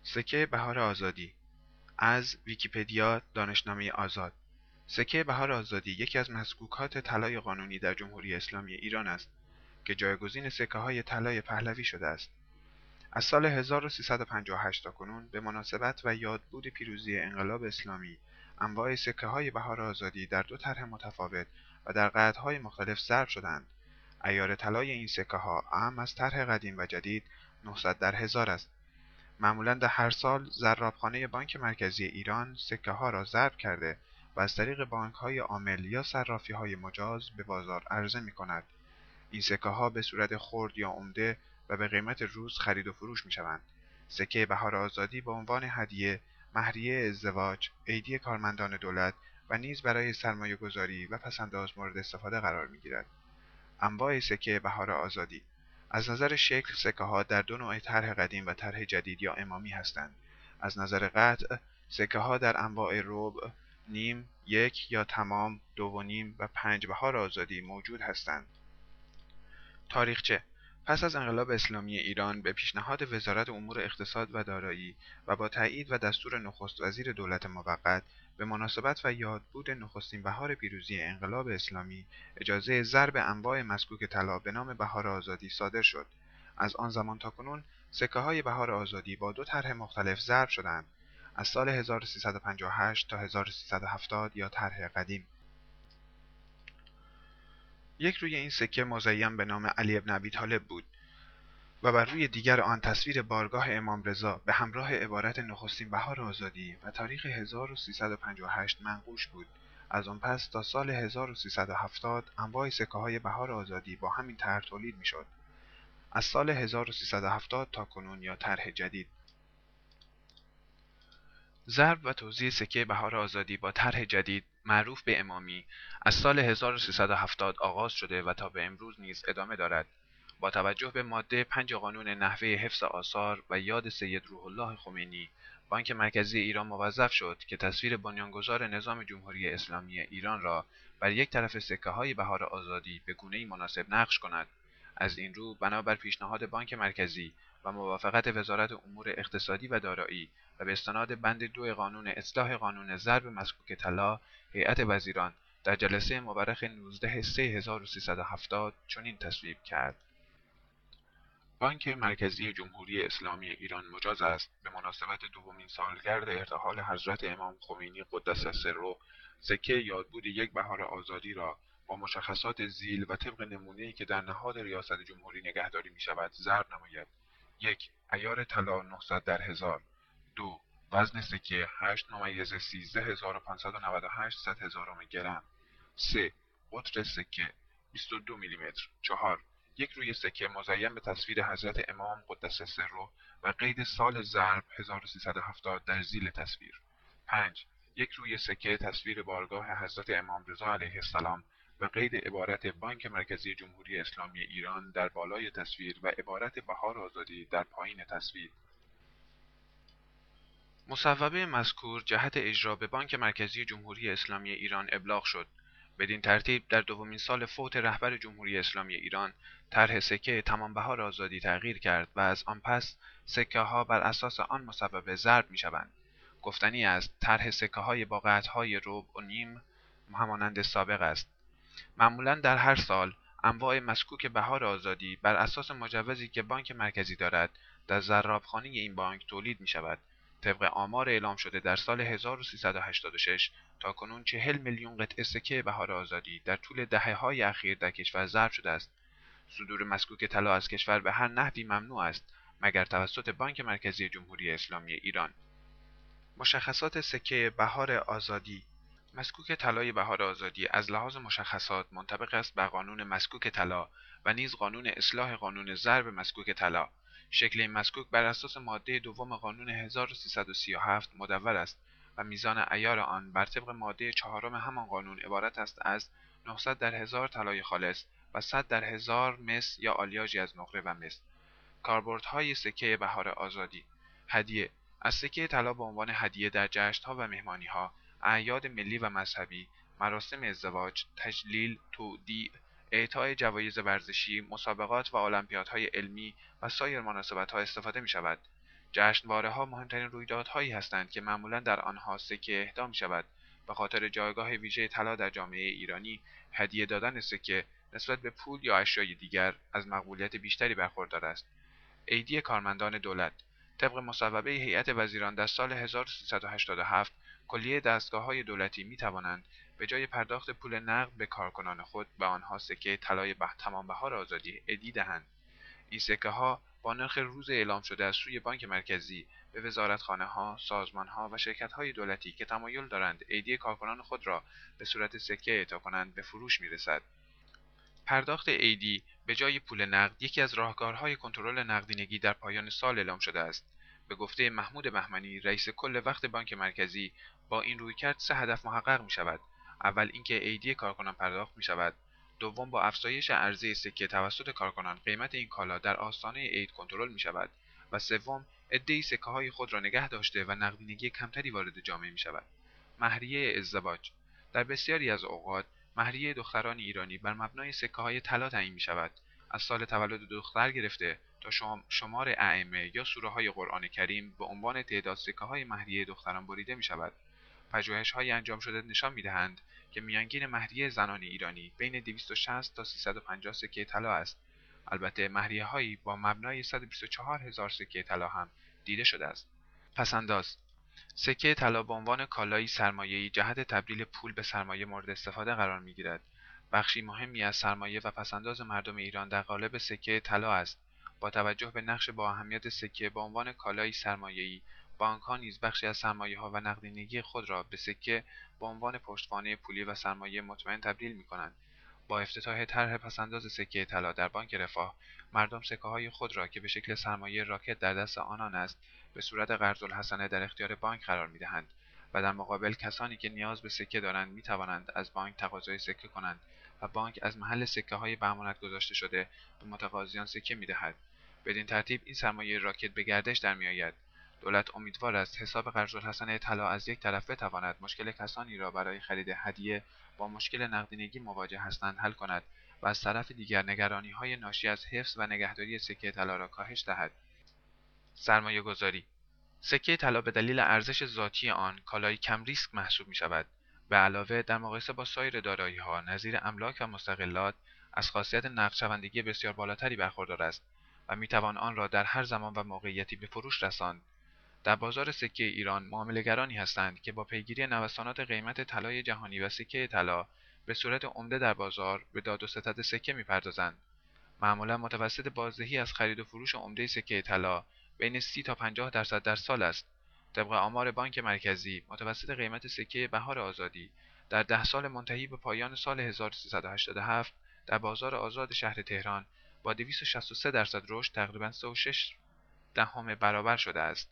سکه بهار آزادی از ویکی‌پدیا دانشنامه آزاد. سکه بهار آزادی یکی از مسکوکات طلای قانونی در جمهوری اسلامی ایران است که جایگزین سکه‌های طلای پهلوی شده است. از سال 1358 تا کنون به مناسبت و یادبود پیروزی انقلاب اسلامی، انواع سکه‌های بهار آزادی در دو طرح متفاوت و در قطعه‌های مختلف ضرب شدند. عیار طلای این سکه‌ها اعم از طرح قدیم و جدید 900 در هزار است. معمولا در هر سال زرابخانه بانک مرکزی ایران سکه‌ها را ضرب کرده و از طریق بانک‌های عامل یا صرافی‌های مجاز به بازار عرضه می‌کند. این سکه‌ها به صورت خرد یا عمده و به قیمت روز خرید و فروش می‌شوند. سکه بهار آزادی به عنوان هدیه، مهریه ازدواج، عیدی کارمندان دولت و نیز برای سرمایه‌گذاری و پس‌انداز مورد استفاده قرار می‌گیرد. انواع سکه بهار آزادی: از نظر شکل سکه‌ها در دو نوع طرح قدیم و طرح جدید یا امامی هستند. از نظر قطع سکه‌ها در انواع ربع، نیم، یک یا تمام، دو و نیم و 5 بهار آزادی موجود هستند. تاریخچه: پس از انقلاب اسلامی ایران به پیشنهاد وزارت امور اقتصاد و دارایی و با تایید و دستور نخست وزیر دولت موقت، به مناسبت و یادبود نخستین بهار پیروزی انقلاب اسلامی، اجازه ضرب انواع مسکوک طلا به نام بهار آزادی صادر شد. از آن زمان تا کنون سکه‌های بهار آزادی با دو طرح مختلف ضرب شدند: از سال 1358 تا 1370 یا طرح قدیم. یک روی این سکه مزین به نام علی بن ابی طالب بود و بر روی دیگر آن تصویر بارگاه امام رضا به همراه عبارت نخستین بهار آزادی و تاریخ 1358 منقوش بود. از آن پس تا سال 1370 انواع سکه‌های بهار آزادی با همین طرح تولید می‌شد. از سال 1370 تا کنون یا طرح جدید. ضرب و توزیع سکه بهار آزادی با طرح جدید معروف به امامی از سال 1370 آغاز شده و تا به امروز نیز ادامه دارد. با توجه به ماده 5 قانون نحوه حفظ آثار و یاد سید روح الله خمینی، بانک مرکزی ایران موظف شد که تصویر بنیانگذار نظام جمهوری اسلامی ایران را بر یک طرف سکه‌های بهار آزادی به گونه‌ای مناسب نقش کند. از این رو بنابر پیشنهاد بانک مرکزی و موافقت وزارت امور اقتصادی و دارایی و به استناد بند 2 قانون اصلاح قانون ضرب مسکوک طلا، هیئت وزیران در جلسه مورخ 19/3/1370 چنین تصویب کرد: بانک مرکزی جمهوری اسلامی ایران مجاز است به مناسبت دومین سالگرد ارتحال حضرت امام خمینی قدس سره سکه یادبود یک بهار آزادی را با مشخصات ذیل و طبق نمونه‌ای که در نهاد ریاست جمهوری نگهداری می‌شود ضرب نماید. 1. عیار طلا 900 در هزار. 2. وزن سکه 8·13,598 صدهزارم گرم. 3. قطر سکه 22 میلیمتر. 4. یک روی سکه مزین به تصویر حضرت امام قدس سره و قید سال ضرب 1370 در ذیل تصویر. 5. یک روی سکه تصویر بارگاه حضرت امام رضا علیه السلام و قید عبارت بانک مرکزی جمهوری اسلامی ایران در بالای تصویر و عبارت بهار آزادی در پایین تصویر. مصوبه مذکور جهت اجرا به بانک مرکزی جمهوری اسلامی ایران ابلاغ شد. بدین ترتیب در دومین سال فوت رهبر جمهوری اسلامی ایران، طرح سکه تمام بهار آزادی تغییر کرد و از آن پس سکه‌ها بر اساس آن مصوبه ضرب می‌شوند. گفتنی است طرح سکه‌های با قطع‌های ربع و نیم همانند سابق است. معمولا در هر سال انواع مسکوک بهار آزادی بر اساس مجوزی که بانک مرکزی دارد در زرابخانه این بانک تولید می‌شود. طبق آمار اعلام شده در سال 1386 تا کنون 40 میلیون قطعه سکه بهار آزادی در طول دهه‌های اخیر در کشور ضرب شده است. صدور مسکوک طلا از کشور به هر نحوی ممنوع است مگر توسط بانک مرکزی جمهوری اسلامی ایران. مشخصات سکه بهار آزادی: مسکوک طلای بهار آزادی از لحاظ مشخصات منطبق است بر قانون مسکوک طلا و نیز قانون اصلاح قانون ضرب مسکوک طلا. شکل این مسکوک بر اساس ماده دوم قانون 1337 مدور است و میزان عیار آن بر طبق ماده چهارم همان قانون عبارت است از 900 در هزار طلای خالص و 100 در هزار مس یا آلیاژی از نقره و مس. کاربردهای سکه بهار آزادی: هدیه: از سکه طلا به عنوان هدیه در جشن‌ها و مهمانی‌ها، اعیاد ملی و مذهبی، مراسم ازدواج، تجلیل، تودیع، اعطای جوایز ورزشی، مسابقات و المپیادهای علمی و سایر مناسبت‌ها استفاده می‌شود. جشنواره‌ها مهمترین رویدادهایی هستند که معمولا در آنها سکه اهدا می‌شود. به خاطر جایگاه ویژه طلا در جامعه ایرانی، هدیه دادن سکه نسبت به پول یا اشیای دیگر از مقبولیت بیشتری برخوردار است. عیدی کارمندان دولت طبق مصوبه هیئت وزیران در سال 1387 کلیه دستگاه‌های دولتی می‌توانند به جای پرداخت پول نقد به کارکنان خود به آنها سکه طلای تمام بهار آزادی عیدی دهند. این سکه‌ها با نرخ روز اعلام شده از سوی بانک مرکزی به وزارتخانه‌ها، سازمان‌ها و شرکت‌های دولتی که تمایل دارند عیدی کارکنان خود را به صورت سکه اعطا کنند به فروش می‌رسد. پرداخت عیدی به جای پول نقد یکی از راهکارهای کنترل نقدینگی در پایان سال اعلام شده است. به گفته محمود بهمنی، رئیس کل وقت بانک مرکزی، با این رویکرد سه هدف محقق می‌شود. اول اینکه عیدی کارکنان پرداخت می‌شود. دوم، با افزایش عرضه سکه توسط کارکنان قیمت این کالا در آستانه عید کنترل می‌شود. و سوم، عده‌ای سکه‌های خود را نگه داشته و نقدینگی کمتری وارد جامعه می‌شود. مهریه ازدواج در بسیاری از اوقات مهریه دختران ایرانی بر مبنای سکه‌های طلا تعیین می‌شود. از سال تولد دختر گرفته تا شمار ائمه یا سوره‌های قرآن کریم به عنوان تعداد سکه‌های مهریه دختران بریده می‌شود. پژوهش‌های انجام شده نشان می‌دهند که میانگین مهریه زنان ایرانی بین 260 تا 350 سکه طلا است. البته مهریه‌هایی با مبنای 124 هزار سکه طلا هم دیده شده است. پس‌انداز سکه طلا به عنوان کالایی سرمایه‌ای جهت تبدیل پول به سرمایه مورد استفاده قرار می‌گیرد. بخشی مهمی از سرمایه و پس‌انداز مردم ایران در قالب سکه طلا است. با توجه به نقش با اهمیت سکه به عنوان کالایی سرمایه‌ای، بانک‌ها نیز بخشی از سرمایه‌ها و نقدینگی خود را به سکه به عنوان پشتوانه پولی و سرمایه مطمئن تبدیل می‌کنند. با افتتاح طرح پس‌انداز سکه طلا در بانک رفاه، مردم سکه‌های خود را که به شکل سرمایه راکد در دست آنان است، به صورت قرض‌الحسنه در اختیار بانک قرار می‌دهند و در مقابل کسانی که نیاز به سکه دارند می‌توانند از بانک تقاضای سکه کنند و بانک از محل سکه‌های به امانت گذاشته شده به متقاضیان سکه می‌دهد. بدین ترتیب این سرمایه راکد به گردش درمی‌آید. دولت امیدوار است حساب قرض‌الحسنه طلا از یک طرف بتواند مشکل کسانی را برای خرید هدیه با مشکل نقدینگی مواجه هستند حل کند و از طرف دیگر نگرانی‌های ناشی از حفظ و نگهداری سکه طلا را کاهش دهد. سرمایه‌گذاری سکه طلا به دلیل ارزش ذاتی آن کالایی کم ریسک محسوب می‌شود. به علاوه در مقایسه با سایر دارایی‌ها نظیر املاک و مستغلات از خاصیت نقدشوندگی بسیار بالاتری برخوردار است و می‌توان آن را در هر زمان و موقعیتی به فروش رساند. در بازار سکه ایران معامله‌گرانی هستند که با پیگیری نوسانات قیمت طلای جهانی و سکه طلا به صورت عمده در بازار به داد و ستد سکه می‌پردازند. معمولا متوسط بازدهی از خرید و فروش عمده سکه طلا بین 30 تا 50% در سال است. طبق آمار بانک مرکزی، متوسط قیمت سکه بهار آزادی در 10 سال منتهی به پایان سال 1387 در بازار آزاد شهر تهران با 263% رشد تقریباً 3.6 دهم برابر شده است.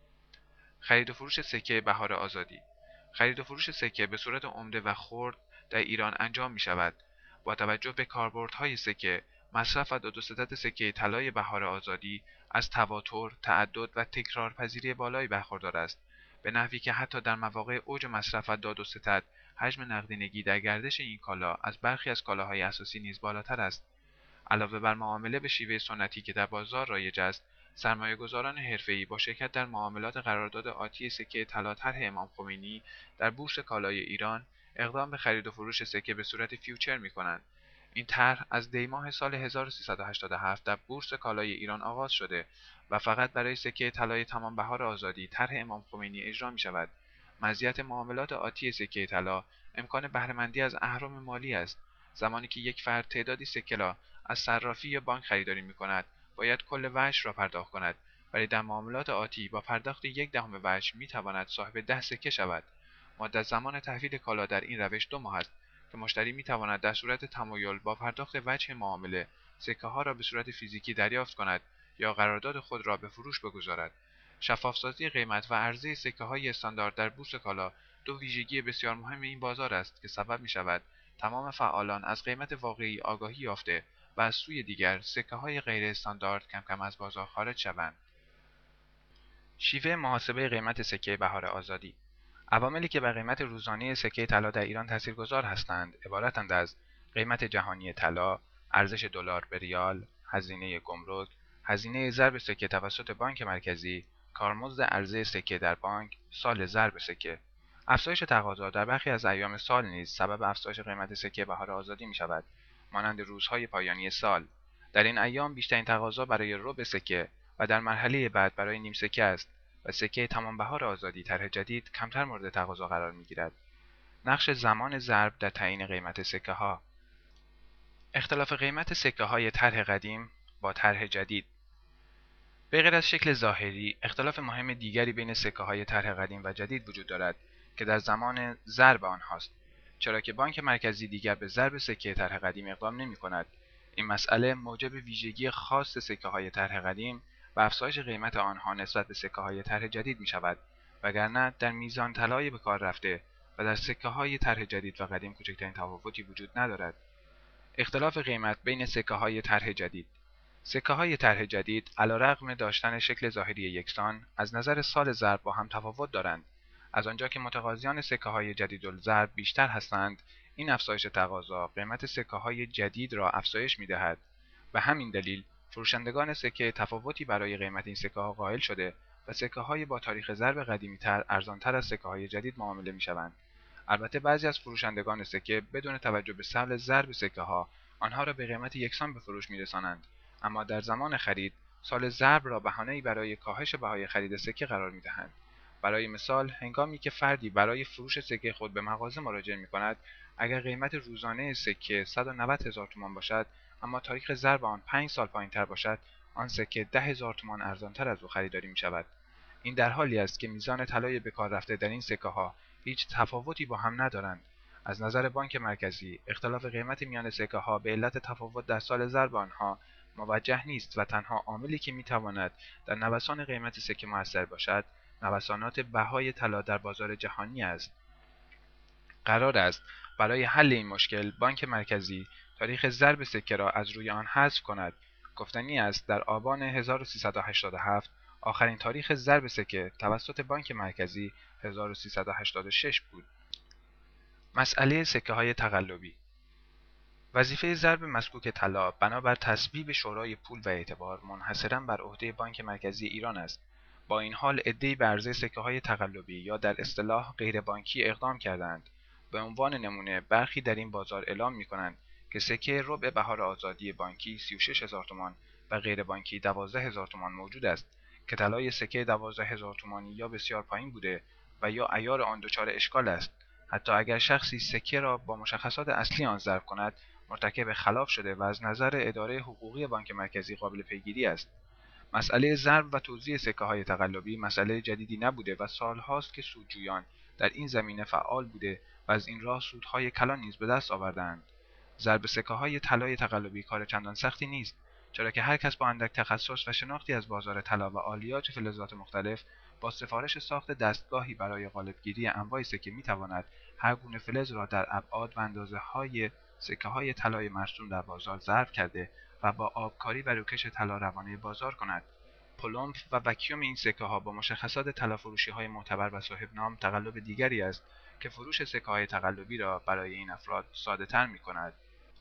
خرید و فروش سکه بهار آزادی خرید و فروش سکه به صورت عمده و خرد در ایران انجام می شود. با توجه به کاربردهای سکه، مصرف و داد و ستد سکه طلای بهار آزادی از تواتر، تعدد و تکرارپذیری بالایی برخوردار است، به نحوی که حتی در مواقع اوج مصرف و داد و ستد، حجم نقدینگی در گردش این کالا از برخی از کالاهای اساسی نیز بالاتر است. علاوه بر معامله به شیوه سنتی که در بازار رایج است، سرمایه‌گذاران حرفه‌ای با شرکت در معاملات قرارداد آتی سکه طلا طرح امام خمینی در بورس کالای ایران اقدام به خرید و فروش سکه به صورت فیوچر می‌کنند. این طرح از دی‌ماه سال 1387 در بورس کالای ایران آغاز شده و فقط برای سکه طلای تمام بهار آزادی طرح امام خمینی اجرا می‌شود. مزیت معاملات آتی سکه طلا امکان بهره‌مندی از اهرم مالی است. زمانی که یک فرد تعدادی سکه را از صرافی یا بانک خریداری می‌کند، باید کل وجه را پرداخت کند، ولی در معاملات آتی با پرداخت 1/10 وجه می‌تواند صاحب 10 سکه شود. مدت زمان تحویل کالا در این روش 2 ماه است که مشتری می‌تواند در صورت تمایل با پرداخت وجه معامله سکه‌ها را به صورت فیزیکی دریافت کند یا قرارداد خود را به فروش بگذارد. شفاف‌سازی قیمت و عرضه سکه‌های استاندارد در بورس کالا دو ویژگی بسیار مهم این بازار است که سبب می‌شود تمام فعالان از قیمت واقعی آگاهی یافته و از سوی دیگر سکه‌های غیر استاندارد کم کم از بازار خارج شوند. شیوه محاسبه قیمت سکه بهار آزادی عواملی که بر قیمت روزانه سکه طلا در ایران تاثیرگذار هستند عبارتند از قیمت جهانی طلا، ارزش دلار به ریال، هزینه گمرک، هزینه ضرب سکه توسط بانک مرکزی، کارمزد عرضه سکه در بانک، سال ضرب سکه. افزایش تقاضا در برخی از ایام سال نیز سبب افزایش قیمت سکه بهار آزادی می‌شود، مانند روزهای پایانی سال. در این ایام بیشترین تقاضا برای ربع سکه و در مرحله بعد برای نیم سکه است و سکه تمام بهار آزادی طرح جدید کمتر مورد تقاضا قرار می‌گیرد. نقش زمان ضرب در تعیین قیمت سکه‌ها. اختلاف قیمت سکه‌های طرح قدیم با طرح جدید. به غیر از شکل ظاهری، اختلاف مهم دیگری بین سکه‌های طرح قدیم و جدید وجود دارد که در زمان ضرب آنهاست، چرا که بانک مرکزی دیگر به ضرب سکه طرح قدیم اقدام نمی‌کند. این مسئله موجب ویژگی خاص سکه‌های طرح قدیم و افزایش قیمت آنها نسبت به سکه‌های طرح جدید می‌شود، وگرنه در میزان طلای به کار رفته و در سکه‌های طرح جدید و قدیم کوچکترین تفاوتی وجود ندارد. اختلاف قیمت بین سکه‌های طرح جدید. سکه‌های طرح جدید علیرغم داشتن شکل ظاهری یکسان، از نظر سال ضرب با هم تفاوت دارند. از آنجا که متقاضیان سکه‌های جدیدالضرب بیشتر هستند، این افزایش تقاضا قیمت سکه‌های جدید را افزایش می‌دهد. به همین دلیل، فروشندگان سکه تفاوتی برای قیمت این سکه‌ها قائل شده و سکه‌های با تاریخ ضرب قدیمی‌تر ارزان‌تر از سکه‌های جدید معامله می‌شوند. البته بعضی از فروشندگان سکه بدون توجه به سبل ضرب سکه‌ها آنها را به قیمت یکسان به فروش می‌رسانند، اما در زمان خرید سال ضرب را بهانه‌ای برای کاهش بهای خرید سکه قرار می‌دهند. برای مثال، هنگامی که فردی برای فروش سکه خود به مغازه مراجعه می‌کند، اگر قیمت روزانه سکه 190,000 تومان باشد، اما تاریخ ضرب آن 5 سال پایین‌تر باشد، آن سکه 10,000 تومان ارزان‌تر از او خریداری می‌شود. این در حالی است که میزان طلای به کار رفته در این سکه‌ها هیچ تفاوتی با هم ندارند. از نظر بانک مرکزی، اختلاف قیمت میان سکه‌ها به علت تفاوت در سال ضرب آنها موجه نیست و تنها عاملی که می‌تواند در نوسان قیمت سکه مؤثر باشد، نوسانات بهای طلا در بازار جهانی است. قرار است برای حل این مشکل بانک مرکزی تاریخ ضرب سکه را از روی آن حذف کند. گفتنی است در آبان 1387 آخرین تاریخ ضرب سکه توسط بانک مرکزی 1386 بود. مسئله سکه‌های تقلبی. وظیفه ضرب مسکوک طلا بنابر تصویب شورای پول و اعتبار منحصراً بر عهده بانک مرکزی ایران است. با این حال عده‌ای به عرضه سکه‌های تقلبی یا در اصطلاح غیربانکی اقدام کردند. به عنوان نمونه برخی در این بازار اعلام می‌کنند که سکه ربع بهار آزادی بانکی 36,000 تومان و غیربانکی 12,000 تومان موجود است که طلای سکه 12,000 تومانی یا بسیار پایین بوده و یا عیار آن دچار اشکال است. حتی اگر شخصی سکه را با مشخصات اصلی آن ضرب کند، مرتکب خلاف شده و از نظر اداره حقوقی بانک مرکزی قابل پیگیری است. مسئله ضرب و توزیع سکه‌های تقلبی مسئله جدیدی نبوده و سالهاست که سودجویان در این زمینه فعال بوده و از این راه سودهای کلان نیز به دست آورده‌اند. ضرب سکه‌های طلای تقلبی کار چندان سختی نیست، چرا که هر کس با اندک تخصص و شناختی از بازار طلا و آلیات فلزات مختلف با سفارش ساخت دستگاهی برای قالب‌گیری انواع سکه می‌تواند هر گونه فلز را در ابعاد و اندازه‌های سکه‌های طلای مرسوم در بازار ضرب کرده و با آبکاری و روکش طلا روانه بازار کند. پلمپ و وکیوم این سکه‌ها با مشخصات طلافروشی‌های معتبر و صاحبنام تقلب دیگری است که فروش سکه‌های تقلبی را برای این افراد ساده‌تر می‌کند.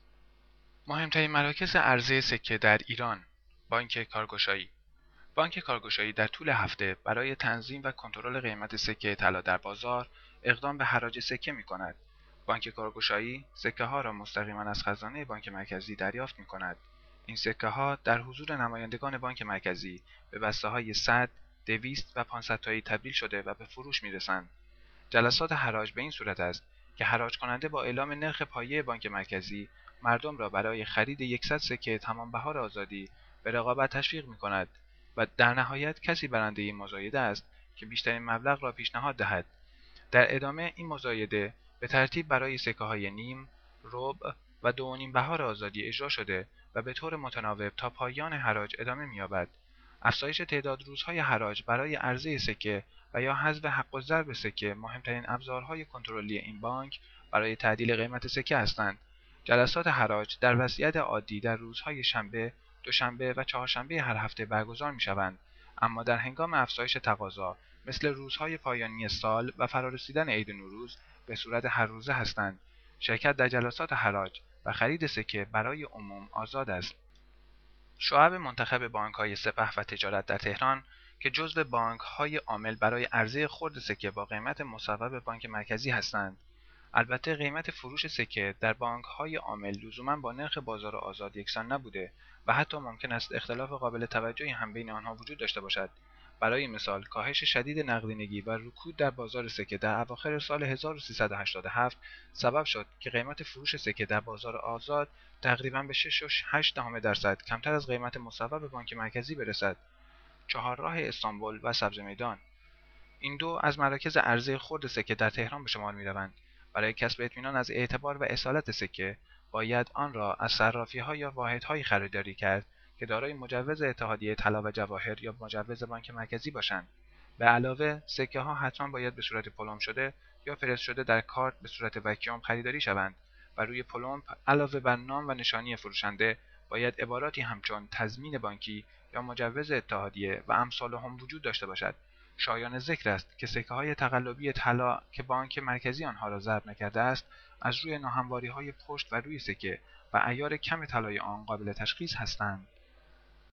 مهمترین مراکز عرضه سکه در ایران. بانک کارگشایی. بانک کارگشایی در طول هفته برای تنظیم و کنترل قیمت سکه طلا در بازار اقدام به حراج سکه می‌کند. بانک کارگشایی سکه‌ها را مستقیما از خزانه بانک مرکزی دریافت می‌کند. این سکه‌ها در حضور نمایندگان بانک مرکزی به بسته‌های 100، 200 و 500 تایی تبدیل شده و به فروش می‌رسند. جلسات حراج به این صورت است که حراج کننده با اعلام نرخ پایه بانک مرکزی مردم را برای خرید 100 سکه تمام بهار آزادی به رقابت تشویق می‌کند و در نهایت کسی برنده این مزایده است که بیشترین مبلغ را پیشنهاد دهد. در ادامه این مزایده به ترتیب برای سکه‌های نیم، ربع و 2.5 بهار آزادی اجرا شده و به طور متناوب تا پایان حراج ادامه می‌یابد. افزایش تعداد روزهای حراج برای عرضه سکه و یا حذف حق الضرب سکه مهمترین ابزارهای کنترلی این بانک برای تعدیل قیمت سکه هستند. جلسات حراج در وضعیت عادی در روزهای شنبه، دوشنبه و چهارشنبه هر هفته برگزار می‌شوند، اما در هنگام افزایش تقاضا مثل روزهای پایانی سال و فرارسیدن عید نوروز به صورت هر روزه هستند. شرکت در جلسات حراج و خرید سکه برای عموم آزاد است. شعب منتخب بانک‌های سپه و تجارت در تهران که جزو بانک‌های عامل برای عرضه خرد سکه با قیمت مصوب بانک مرکزی هستند. البته قیمت فروش سکه در بانک‌های عامل لزوماً با نرخ بازار آزاد یکسان نبوده و حتی ممکن است اختلاف قابل توجهی هم بین آنها وجود داشته باشد. برای مثال، کاهش شدید نقدینگی و رکود در بازار سکه در اواخر سال 1387 سبب شد که قیمت فروش سکه در بازار آزاد تقریباً به 6.8% کمتر از قیمت مصوب بانک مرکزی برسد. چهارراه استانبول و سبزمیدان این دو از مراکز عرضه خرد سکه در تهران به شمار می‌روند. برای کسب اطمینان از اعتبار و اصالت سکه، باید آن را از صرافی‌ها یا واحدهایی خریداری کرد که دارای مجوز اتحادیه طلا و جواهر یا مجوز بانک مرکزی باشند. به علاوه، سکه‌ها حتما باید به صورت پلم شده یا فرست شده در کارت به صورت وکیوم خریداری شوند و روی پلم علاوه بر نام و نشانی فروشنده باید عباراتی همچون تضمین بانکی یا مجوز اتحادیه و امثال هم وجود داشته باشد. شایان ذکر است که سکه‌های تقلبی طلا که بانک مرکزی آنها را ضرب نکرده است، از روی ناهمواری‌های پشت و روی سکه و عیار کم طلای آن قابل تشخیص هستند.